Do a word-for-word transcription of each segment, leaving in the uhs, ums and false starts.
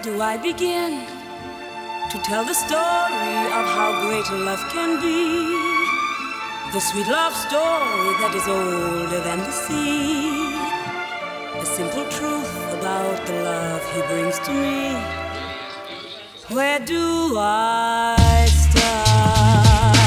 do I begin to tell the story of how great love can be? The sweet love story that is older than the sea. The simple truth about the love he brings to me. Where do I start?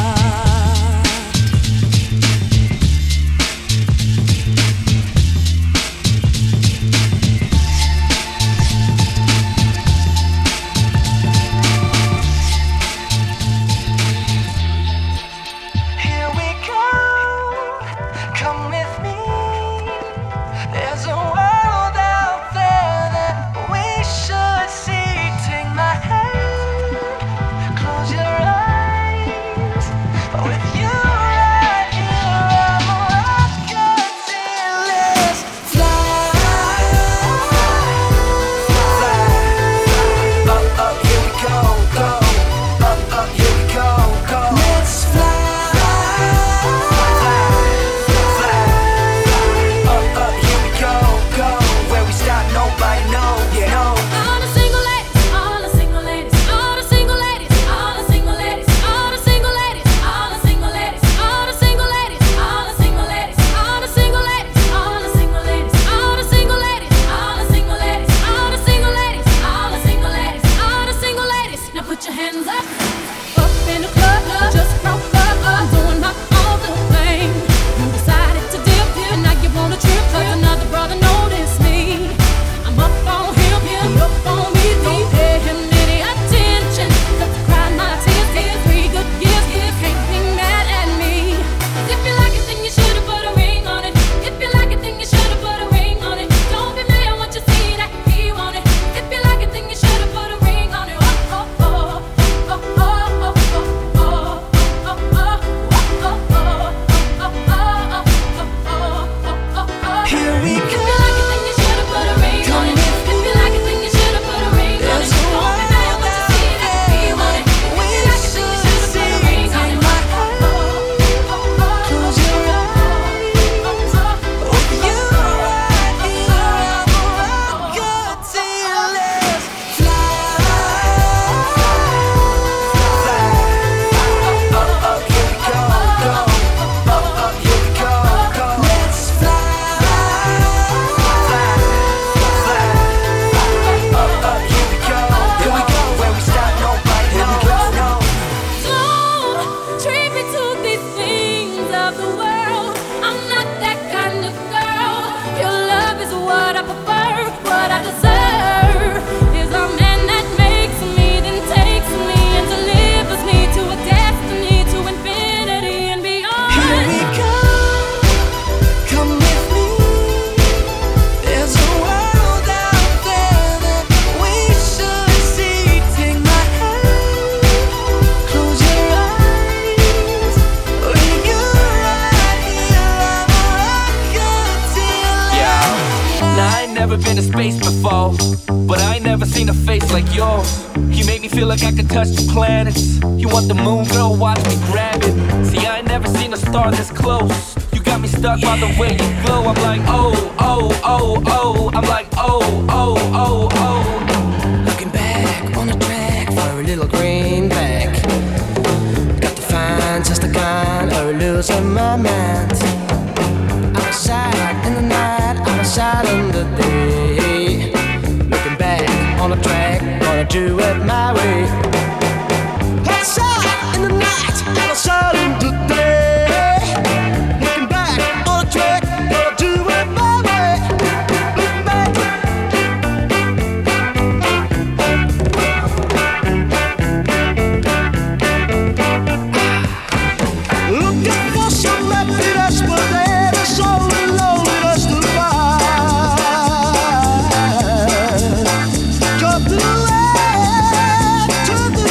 I could touch the planets. You want the moon, girl, watch me grab it. See, I ain't never seen a star this close. You got me stuck by the way you glow. I'm like, oh, oh, oh, oh. I'm like, oh, oh, oh, oh. Looking back on the track for a little greenback. Got to find just the kind or losing my mind. Outside in the night, outside in the day. Looking back on the track, gonna do it my way. Outside in the night, outside in the day. Looking back on the track, gonna do it my way. Look back. Looking for some happiness, but there is only loneliness to find. Got to the left, to the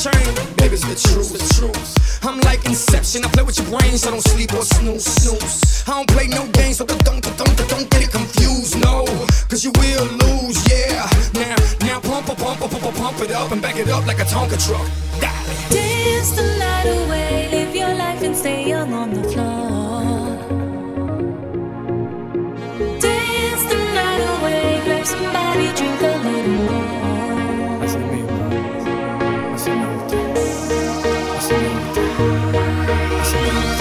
chain. Baby's the truth, the truth. I'm like Inception, I play with your brain, so don't sleep or snooze, snooze. I don't play no games, so don't, don't, don't, don't get it confused, no. Cause you will lose, yeah. Now, now pump, pump, pump, pump, pump, pump it up and back it up like a Tonka truck. Dance the night away, live your life and stay young on the floor. Dance the night away, grab somebody, drink a little more. That's me, bro. That's me. That's me. That's me.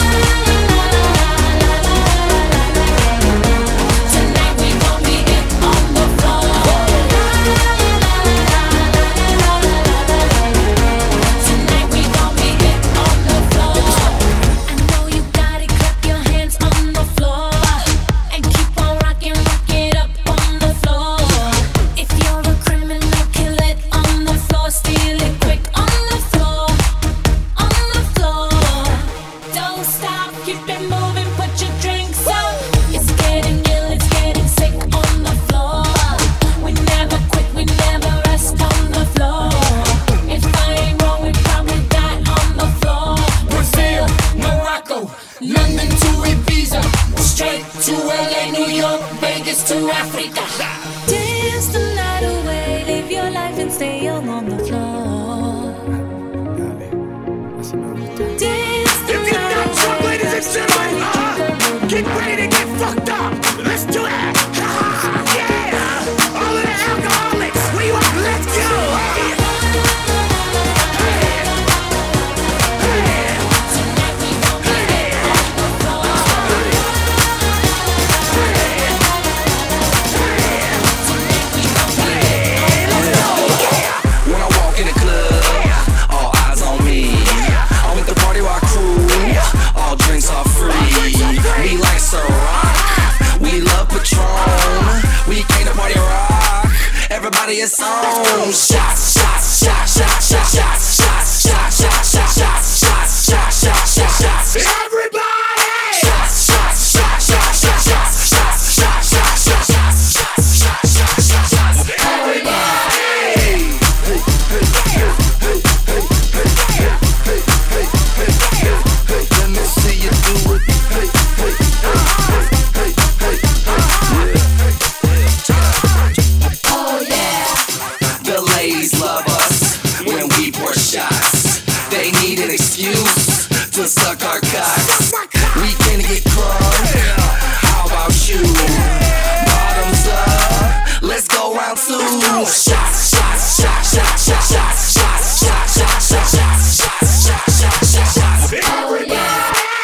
Tonight we gon' be it on the floor. Tonight we gon' be it on the floor. I know you got it, clap your hands on the floor and keep on rocking, rock it up on the floor. If you're a criminal, kill it on the floor, steal it quick on the floor, on the floor. Don't stop, keep it moving, put your drinks up. It's getting ill, it's getting sick on the floor. We never quit, we never rest on the floor. If I ain't wrong, we probably die on the floor. Brazil, Morocco, London to Ibiza, straight to L A, New York, Vegas to Africa. Dance the night away, live your life and stay young on the floor. Dance the If you're night not drunk, away, ladies and gentlemen, uh, get ready to get fucked up. Let's do it. Yeah, all of the alcoholics, we want. Let's go. Hey. Hey. Hey. tonight we gon' be it on the floor. When I walk in the club, all eyes on me. I'm with the party rock crew, all drinks are free. We like Ciroc, we love Patron. We came to party rock, everybody is on. Shots, shots, shots, shots, shots, shots, shots, shots, shots, shots, shots, shots, shots, shots, shots, shots. Everybody. Shots, shots, shots, shots, shots, shots, shots, shots, shots, shots, shots, shots, shots, shots, shots. Let me see you do it. Hey, hey, hey, hey, hey, hey, Oh yeah. The ladies love us when we pour shots. They need an excuse to suck our cocks. We can get crunk. How about you? Bottoms up. Let's go round two. Shots, shots, shots, shots, shots, shots, shots, shots, shots, shots, shots, shots, shots, shots, shots, shots. Oh yeah.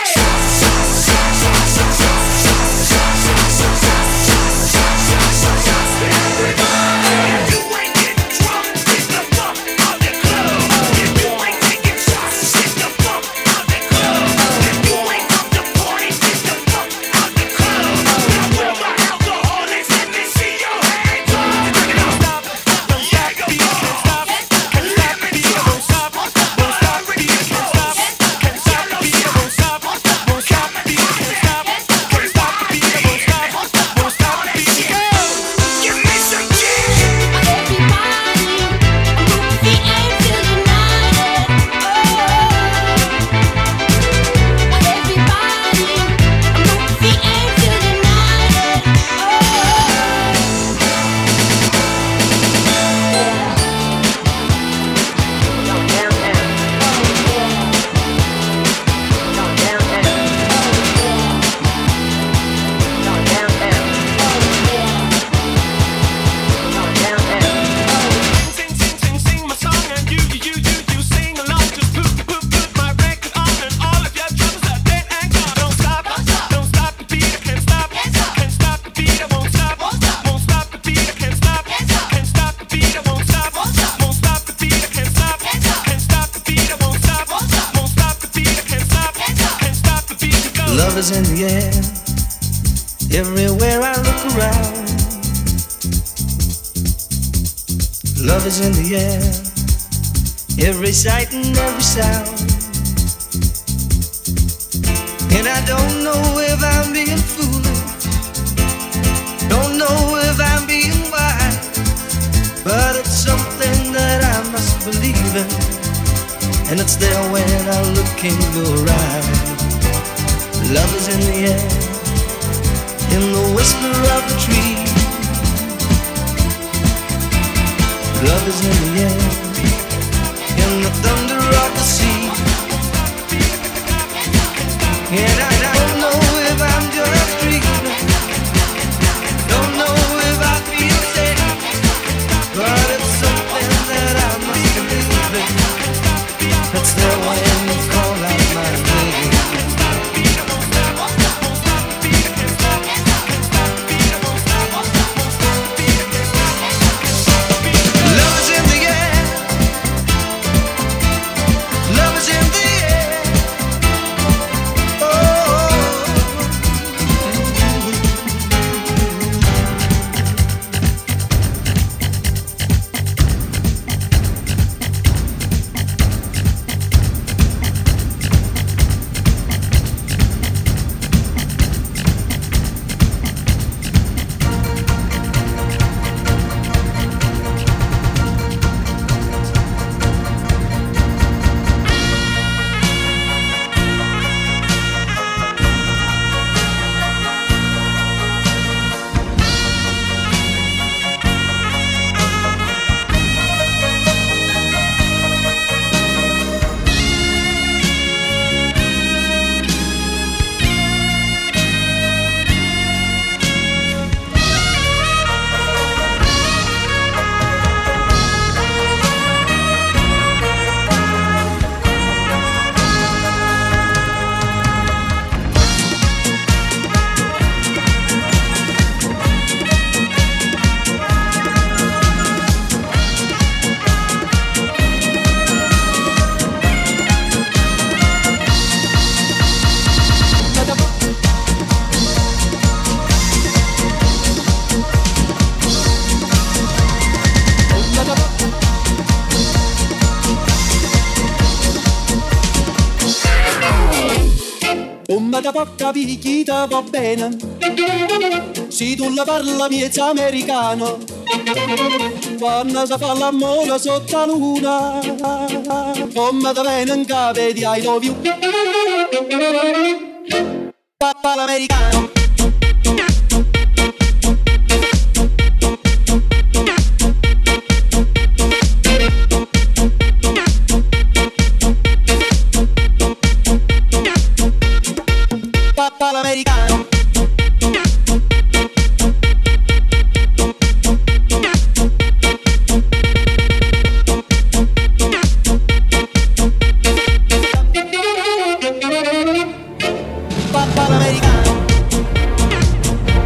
Love is in the air, everywhere I look around. Love is in the air, every sight and every sound. And I don't know if I'm being foolish, don't know if I'm being wise, but it's something that I must believe in. and it's there when I look in your eyes. Love is in the air, in the whisper of the tree. Love is in the air, in the thunder of the sea. And I don't know if I'm just dreaming, don't know if I feel safe, but it's something that I must believe in. That's there when you call out my name. Love is in the air, love is in the air. Da porca picchita va bene, se tu la parla miezza americano, quando si fa l'amore sotto la luna, come da bene in capo di I love you, papà l'americano. L'americano. Papà l'americano.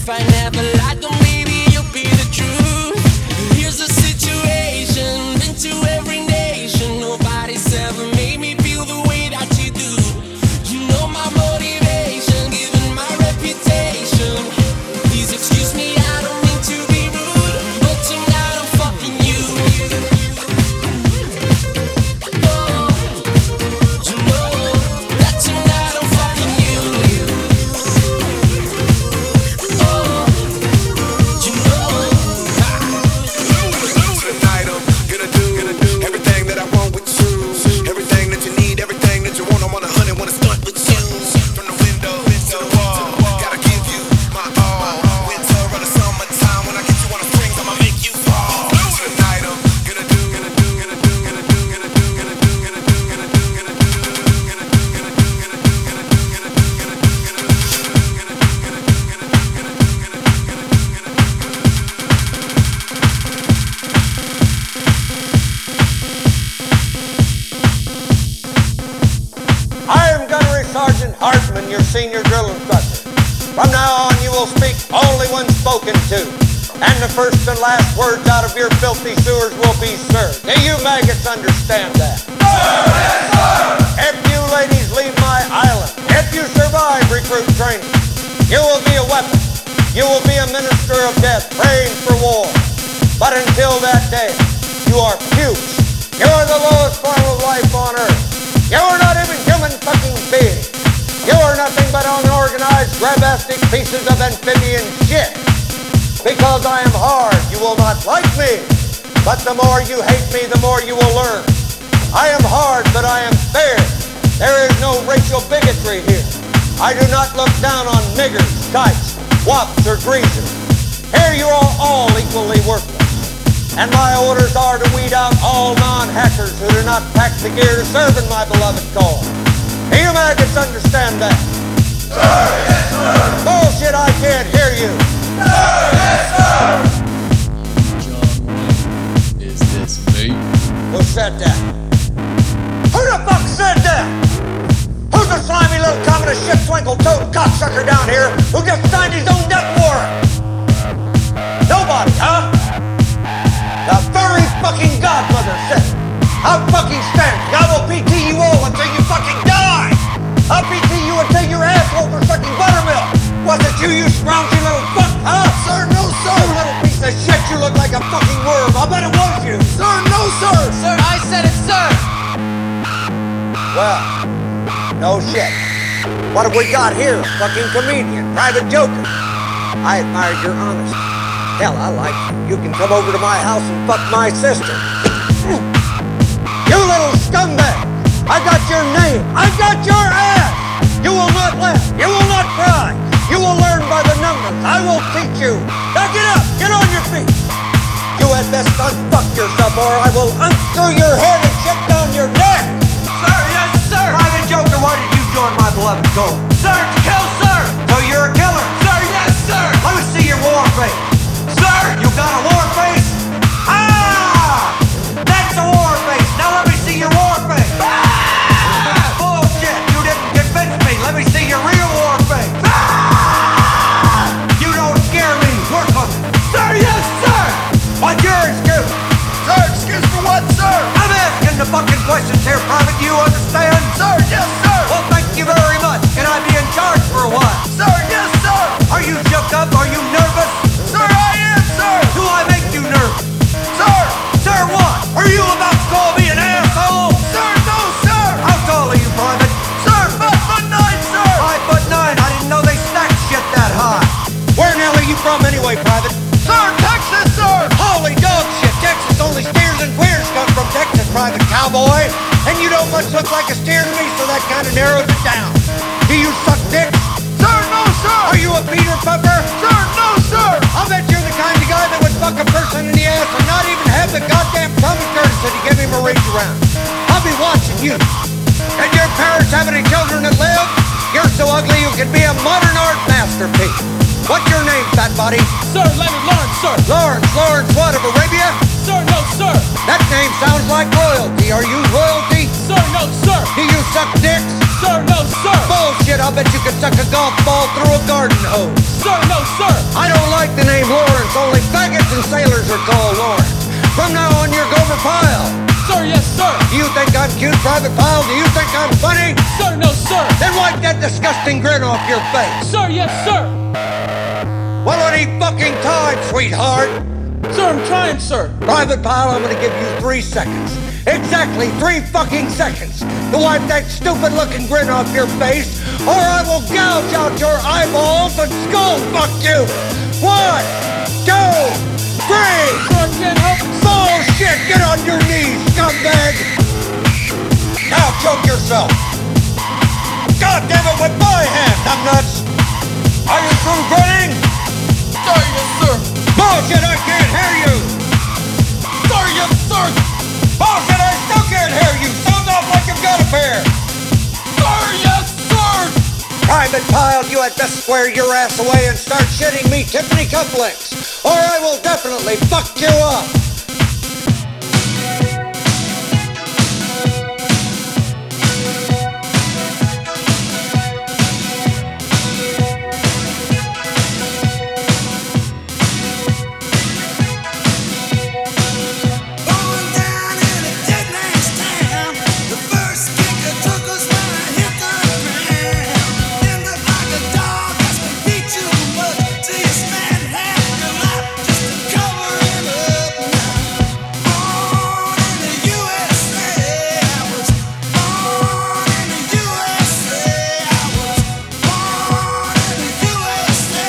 If I never lied, then maybe you'll be the truth. Here's the situation, been to every nation. Nobody's ever made me feel the way that you do. You know my motivation, given my reputation. Please excuse me, I don't mean to be rude, but tonight I'm fucking you. Oh, you know that tonight I'm fucking you. Oh, you know. Tonight I'm gonna do, gonna do everything that I want with you. Everything that you need, everything that you want. I want a hundred, wanna stunt with you. From the window to the wall, gotta give you my all. Winter or the summertime, when I get you on the strings, I'ma make you fall. Tonight I'm gonna do, gonna do, gonna do, gonna do, gonna do, gonna do, gonna do, gonna do, gonna do, gonna do, gonna do, gonna do, gonna do, gonna do, gonna do, I am Gunnery Sergeant Hartman, your senior drill instructor. From now on, you will speak only when spoken to, and the first and last words out of your filthy sewers will be sir. Do you maggots understand that? Sir, yes, sir! If you ladies leave my island, if you survive recruit training, you will be a weapon. You will be a minister of death, praying for war. But until that day, you are pukes. You are the lowest form of life on earth. You are not even human fucking beings. You are nothing but unorganized, grabastic pieces of amphibian shit. Because I am hard, you will not like me. But the more you hate me, the more you will learn. I am hard, but I am fair. There is no racial bigotry here. I do not look down on niggers, kikes, wops, or greasers. Here you are all equally worthless. And my orders are to weed out all non-hackers who do not pack the gear to serve in my beloved cause. Do you maggots understand that? Sir, yes, sir! Bullshit, I can't hear you! Sir, yes, sir! John, is this me? Who said that? Who the fuck said that? Who's the slimy little communist shit twinkle-toed cocksucker down here who just signed his own death warrant? Nobody, huh? The furry fucking godmother said it. I'll fucking stand it. I will P T you all until you fucking die. I'll P T you until your asshole for sucking buttermilk. Was it you, you scroungy little fuck, huh? Sir, no, sir. You little piece of shit, you look like a fucking worm. I bet it was you. Sir, no, sir. Sir, I said it, sir. Well, no shit. What have we got here? A fucking comedian, private joker. I admired your honesty. Hell, I like you. You can come over to my house and fuck my sister. You little scumbag! I got your name. I got your ass! You will not laugh. You will not cry. You will learn by the numbers. I will teach you. Now get up. Get on your feet. You had best unfuck yourself or I will unscrew your head and shit down your neck. Sir, yes, sir. Private Joker, why did you join my beloved cause? Sir, to kill, sir. So you're a killer. Sir, yes, sir. Let me see your war face. Sir, You got a war face? Ah! That's a war face. Now let me see your war face. Ah! Bullshit. You didn't convince me. Let me see your real war face. Ah! You don't scare me. Work on it. sir, yes, sir. What's your excuse? Sir, excuse for what, sir? I'm asking the fucking questions here, Private. Do you understand? Sir, yes, sir. Well, thank you very much. Can I be in charge for a while? Sir, yes, sir. Are you shook up? Are you nervous? Sir, I am, sir. Do I make you nervous? Sir. Sir, what? Are you about to call me an asshole? Sir, no, sir. How tall are you, Private? Sir, five foot nine, sir. Five foot nine. I didn't know they stacked shit that high. Where in hell are you from anyway, Private? Sir, Texas, sir. Holy dog shit. Texas, only steers and queers come from Texas, Private Cowboy. And you don't much look like a steer to me, so that kind of narrows it down. Do you suck dick? Sir, no, sir. Are you a Peter Puffer? Sir, no, sir. I'll bet you're the kind of guy that would fuck a person in the ass and not even have the goddamn common courtesy to give him a reach around. I'll be watching you. Did your parents have any children that live? You're so ugly you could be a modern art masterpiece. What's your name, fat body? Sir, Leonard Lawrence, sir. Lawrence. Lawrence what, of Arabia? Sir, no, sir. That name sounds like royalty. Are you royalty? Sir, no, sir. Do you suck dicks? Sir, no, sir. Bullshit, I'll bet you could suck a golf ball through a garden hose. Sir, no, sir. I sailors are called, Lawrence. From now on, you're Gomer Pyle. Sir, yes, sir. Do you think I'm cute, Private Pyle? Do you think I'm funny? Sir, no, sir. Then wipe that disgusting grin off your face. Sir, yes, sir. Well, any fucking time, sweetheart. Sir, I'm trying, sir. Private Pyle, I'm gonna give you three seconds. Exactly three fucking seconds to wipe that stupid-looking grin off your face, or I will gouge out your eyeballs and skull fuck you. One, two, three. Sir, I can't help it. Bullshit! Get on your knees, scumbag! Now choke yourself. God damn it, with my hand, numbnuts! Are you through grinning? Sir, yes, sir. Bullshit, I can't hear you! Sir, yes, sir. Bullshit, I still can't hear you! Sound off like you've got a pair! Sir, yes, sir. Private Pyle, you had best square your ass away and start shitting me Tiffany cufflinks, or I will definitely fuck you up! Going down in a dead man's town. The first kicker took us when I hit the ground. Ended like a dog that's been beat too much. Till you spend half your life just to cover it up now. Born in the U S A, I was born in the U S A. I was born in the U S A.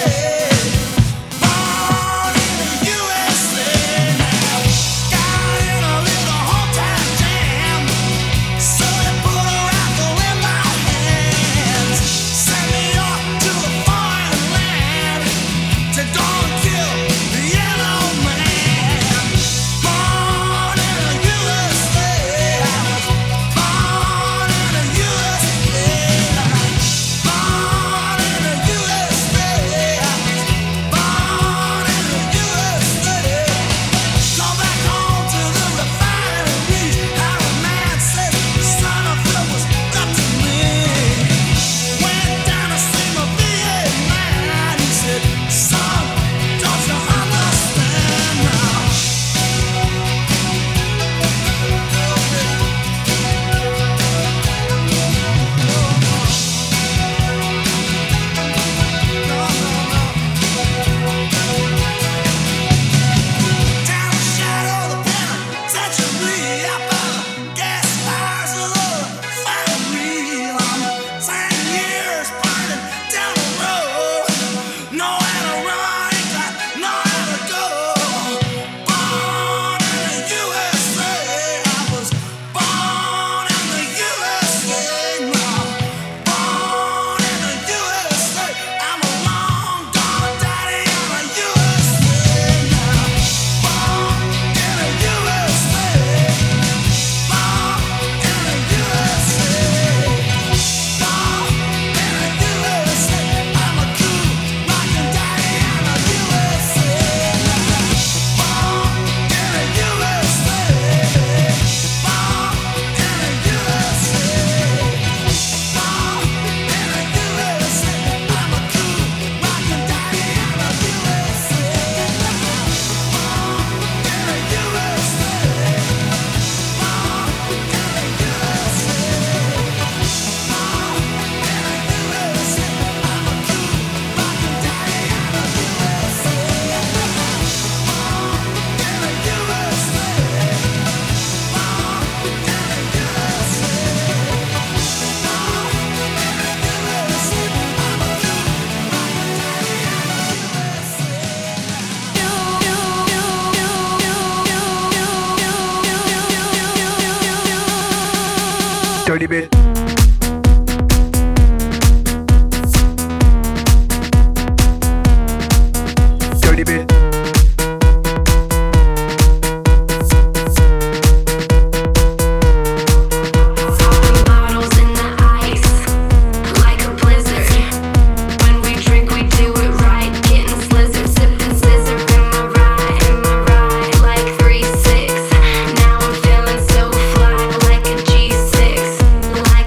Born in the U S A now. Got in a little hometown jam, so they put a rifle in my hands. Sent me off to a foreign land to go and kill the yellow man. Born in the U S A, I was born in the U S A. Born in the U S A, I was born in the U S A. Go back home to the refinery. How a man said the son of Phil was up to me. Went down to see my V eight man. He said, son, don't you understand now? Down the shadow of the penitentiary, up by the gas fires of the refinery. I'm ten years burning down the road, nowhere to run, ain't got nowhere to go. Born in the U S A, I was born in the U S A. Now, born in the U S A, I'm a long gone daddy in the U S A. Now, born in the U S A, born in the U S A, born in the U S A. I'm a cool rockin' daddy in the U S A. Now, born in the U S A, born in the U S A, born in the U S A. I'm a cool rockin' daddy in the U S A. Dirty bit. Dirty bit. Bottles in the ice, like a blizzard. When we drink, we do it right. Getting slizzard, sipping scissor in my ride, in my ride, like three six. Now I'm feeling so fly, like a G six, like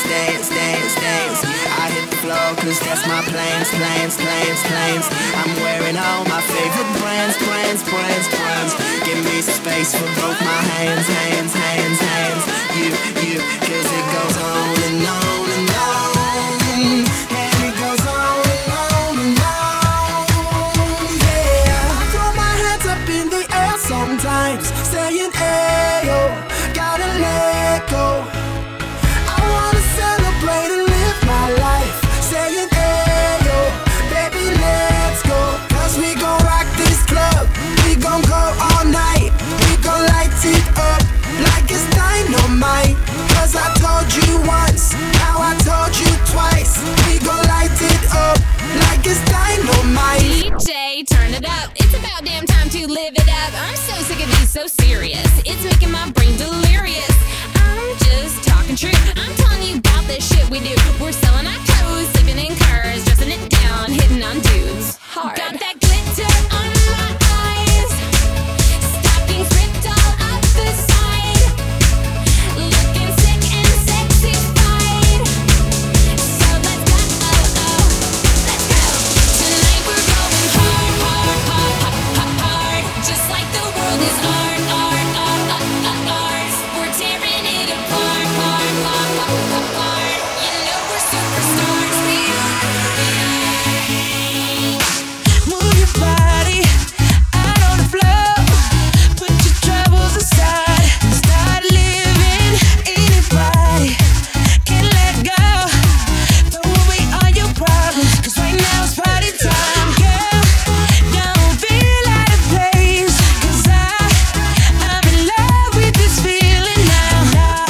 dance, dance, dance, dance. I hit the floor cause that's my plans, plans, plans, plans. I'm wearing all my favorite brands, brands, brands, brands. Give me some space for both my hands, hands, hands, hands. You, you, cause it goes on and on and on. And it goes on and on and on, yeah. I throw my hands up in the air sometimes, saying, ayo, gotta let go. I wanna celebrate and live my life, saying, ayo, baby, let's go. Cause we gon' rock this club, we gon' go all night. We gon' light it up like it's dynamite. Cause I told you once, now I told you twice. We gon' light it up like it's dynamite. D J, turn it up. It's about damn time to live it up. I'm so sick of being so serious. It's making my brain delirious. I'm just talking true. I'm telling you about this shit we do. We're selling our clothes, sleeping in cars, dressing it down, hitting on dudes hard. Got that glitter on my eyes, stockings ripped all up the side, looking sick and sexified. So let's go, oh, oh, let's go. Tonight we're going hard, hard, hard, hard, hard. Just like the world is art, art, art, art, art, art. We're tearing it apart, apart, apart, apart, apart. You know we're superstars, we are, we are. Move your body out on the floor. Put your troubles aside. Start living. Anybody can let go. Throw away all your problems. Cause right now it's party time. Girl, don't feel out of place. Cause I, I'm in love with this feeling now.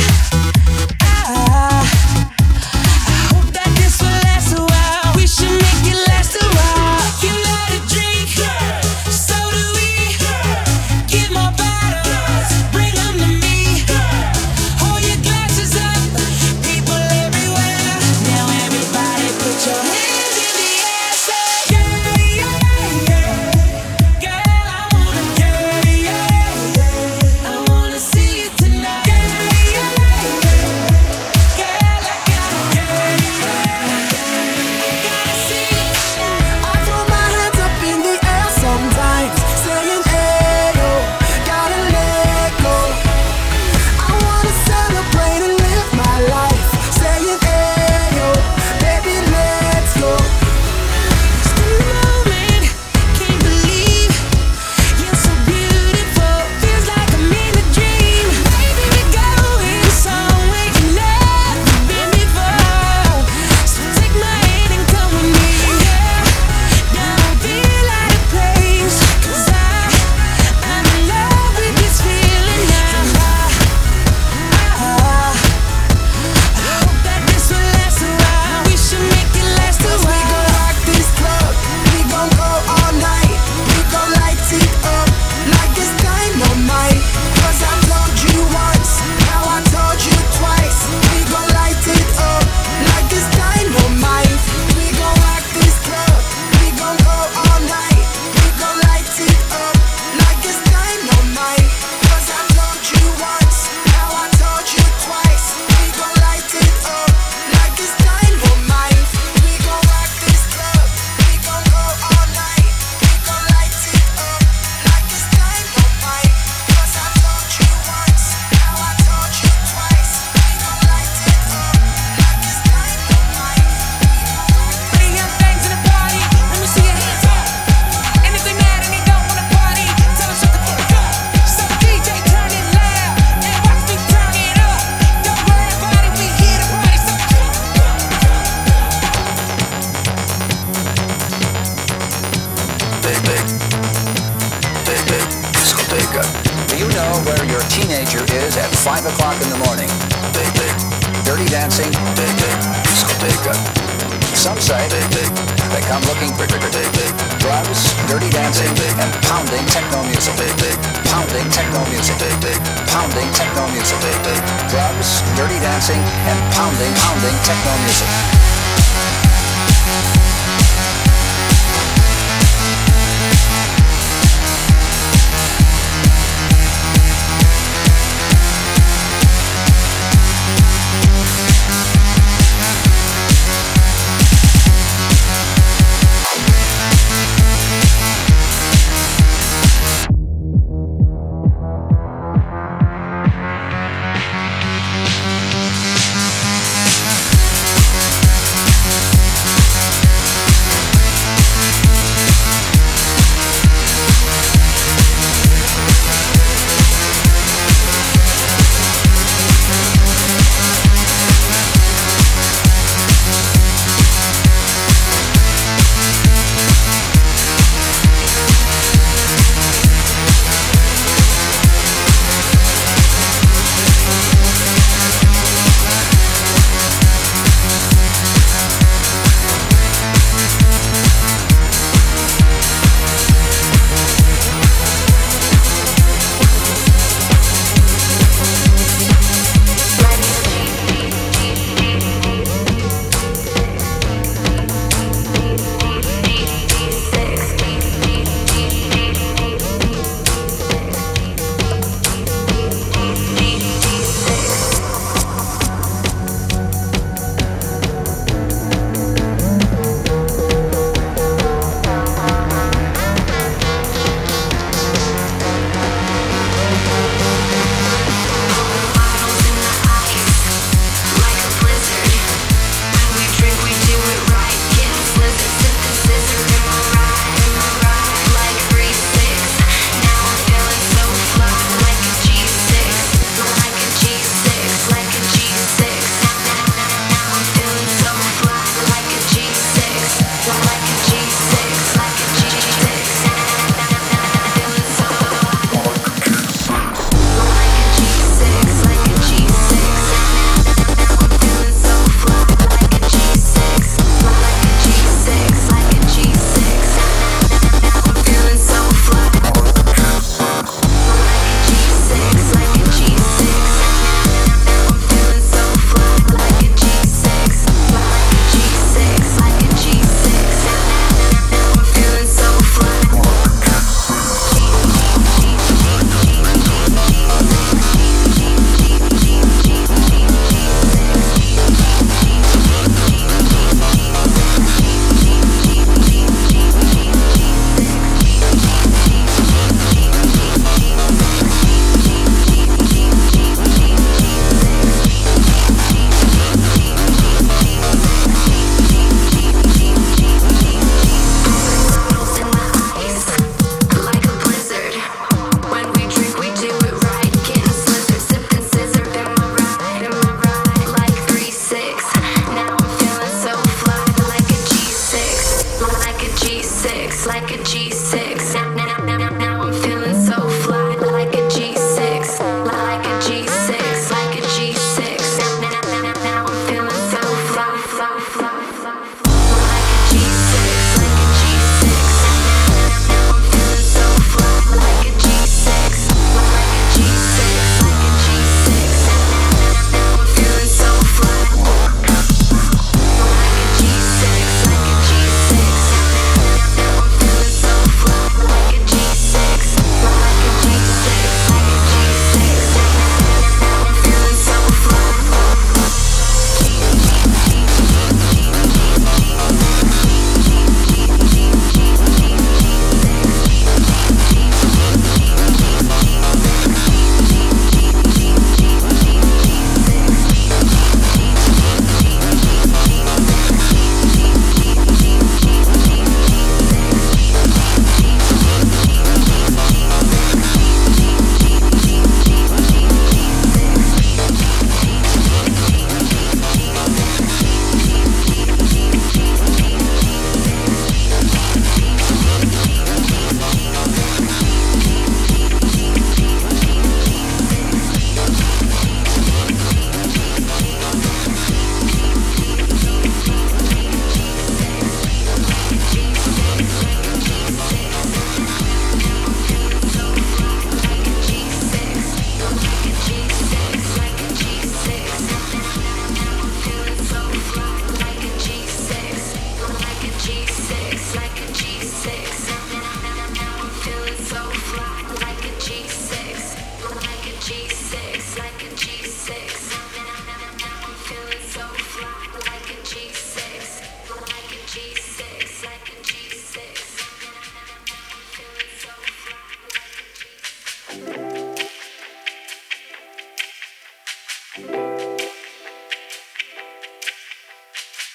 I, I hope that this will last a while. We should make it last a while. You love to drink, so do we. Get more bottles, bring them to me. Hold your glasses up, people everywhere. Now everybody put your hands in the air. Say, yeah, yeah, yeah. Girl, I wanna, yeah, yeah, yeah. I wanna see you tonight. Yeah, yeah, yeah. Girl, I gotta, yeah, yeah. Gotta see you. I throw my hands up in the air sometimes, saying, ayo, gotta let go. I wanna celebrate and live my life, saying, ayo, baby, let's go. Still moment, can't believe you're so beautiful. Feels like I'm in a dream. Baby, we're going somewhere you've never been before. So take my hand and come with me. Yeah, don't feel out of place. Cause I, I'm in love with this feeling now. I, I hope that this will last a while. We should make it last a Cause we gon' while. rock this club, we gon' go all night. We gon' light it up like it's dynamite. Cause I told you once, now I told you twice. We gon' light it up like it's dynamite. We gon' rock this club, we gon' go all night. We gon' light it up like it's dynamite. Cause I told you once, now I told you twice. We gon' light it up like it's dynamite. We gon' rock this club, we gon' go all night. We gon' light it up like it's dynamite. Cause I told you once, now I told you twice. We gon' light it up like it's dynamite. Put your young things in the party. Let me see your hands up. And if they mad and they don't wanna party, tell them shut the fuck up. So D J, turn it loud and watch me turn it up. Don't worry about it, we here to party. So Big, big, big, big discoteca. Do you know where your teenager is at five o'clock in the morning? Big, big, Dirty dancing? big, big discoteca. Some say Big, big, they come looking for big, big, drugs, dirty dancing, and pounding techno music. big, big, Pounding techno music. big, big, Pounding techno music. big, big. Drugs, dirty dancing, and pounding, pounding techno music.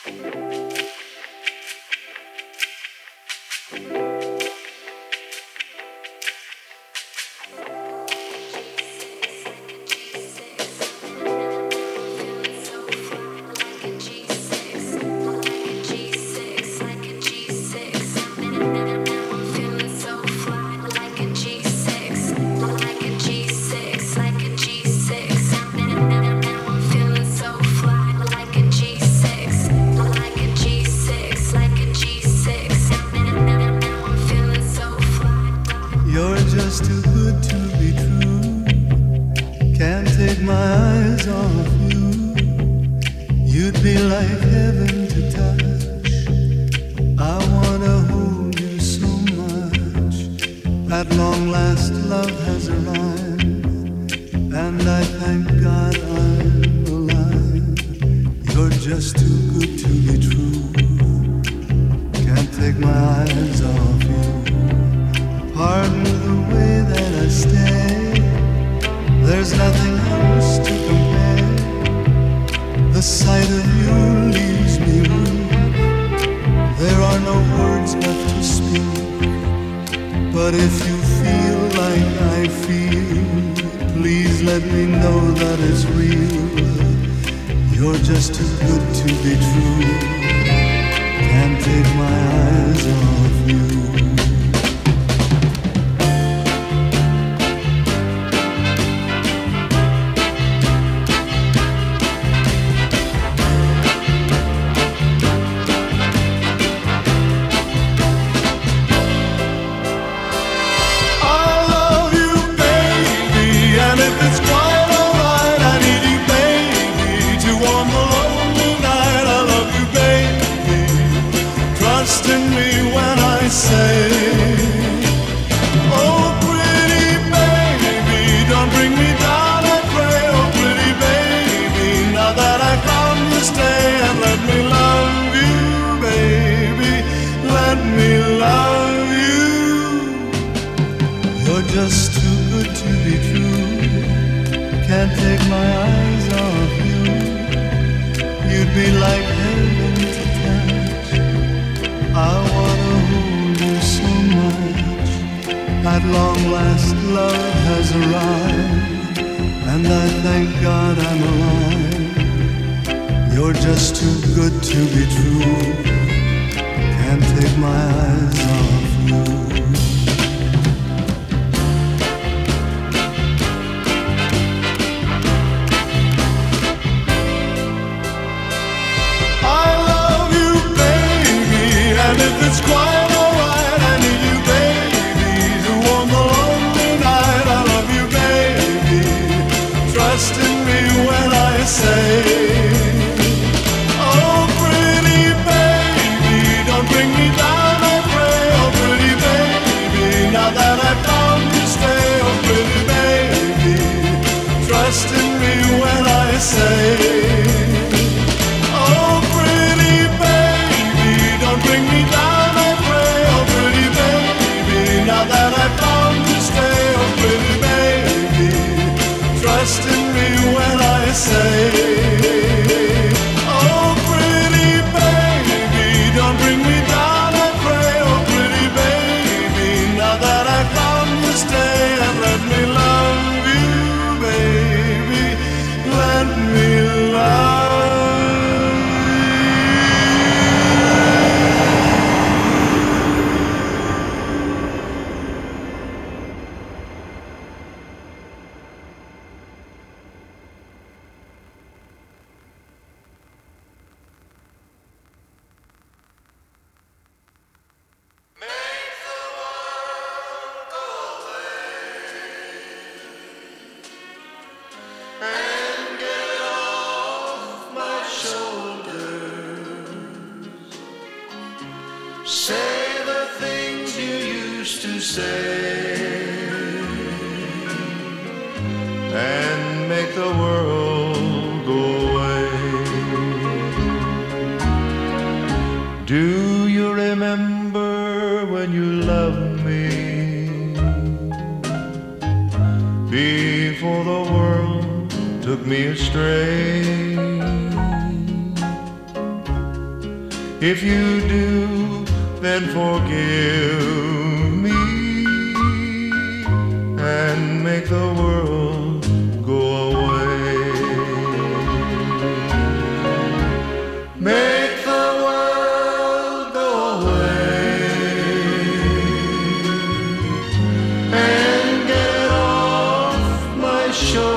You're just too good to be true. Can't take my eyes off you. You'd be like heaven to touch. I wanna hold you so much. At long last, love has arrived, and I thank God I'm alive. You're just too good to be true. Can't take my eyes off you. Pardon the way that I stay. There's nothing else to compare. The sight of you leaves me weak. There are no words left to speak. But if you feel like I feel, please let me know that it's real. You're just too good to be true. Can't take my eyes off you. Just too good to be true. Can't take my eyes off you. You'd be like heaven to touch. I wanna hold you so much. At long last, love has arrived, and I thank God I'm alive. You're just too good to be true. Can't take my eyes off you. It's quite alright, I need you, baby, to warm the lonely night. I love you, baby, trust in me when I say, oh, pretty baby, don't bring me down, I pray. Oh, pretty baby, now that I found you, stay. Oh, pretty baby, trust in me when I say, oh, pretty baby, don't bring me down. Now that I found you, stay. Oh, pretty baby, trust in me when I say, oh, pretty baby, don't bring me down, I pray. Oh, pretty baby, now that I found you, stay. And let me love you, baby, let me love. If you do, then forgive me and make the world go away. Make the world go away and get it off my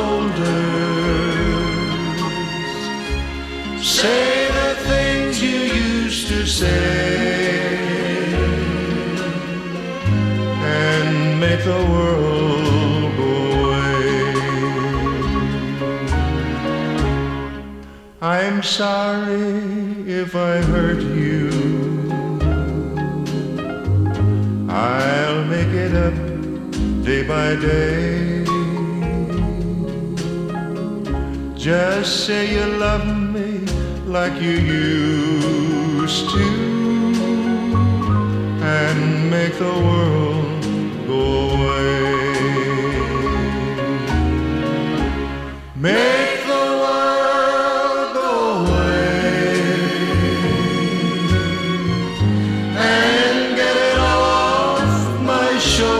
shoulders. Say the things you used to say and make the world go away. I'm sorry if I hurt you. I'll make it up day by day. Just say you love me like you used to and make the world go away. Make the world go away and get it off my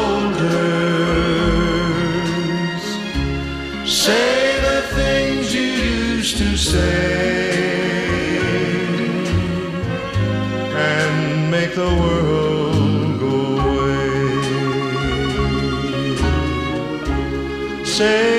shoulders. Say the things you used to say and make the world go away. Say